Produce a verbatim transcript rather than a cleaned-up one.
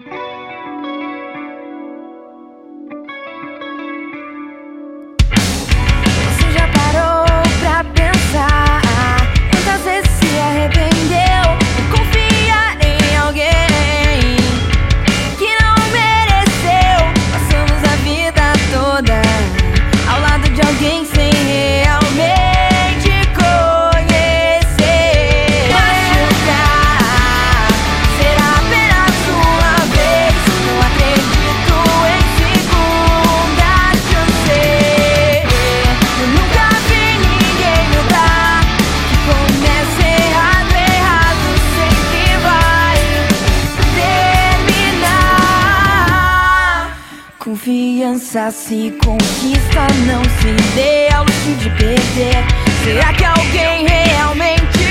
Você já parou pra pensar quantas vezes se arrependeu por confiar em alguém que não mereceu? Passamos a vida toda ao lado de alguém sem realmente conhecer. Machucar será apenas uma vez. Não acredito em segunda chance. Eu nunca vi ninguém mudar, que começa errado, errado sempre vai terminar. Confiança se conquista, não se dê ao luxo de perder. Será que alguém realmente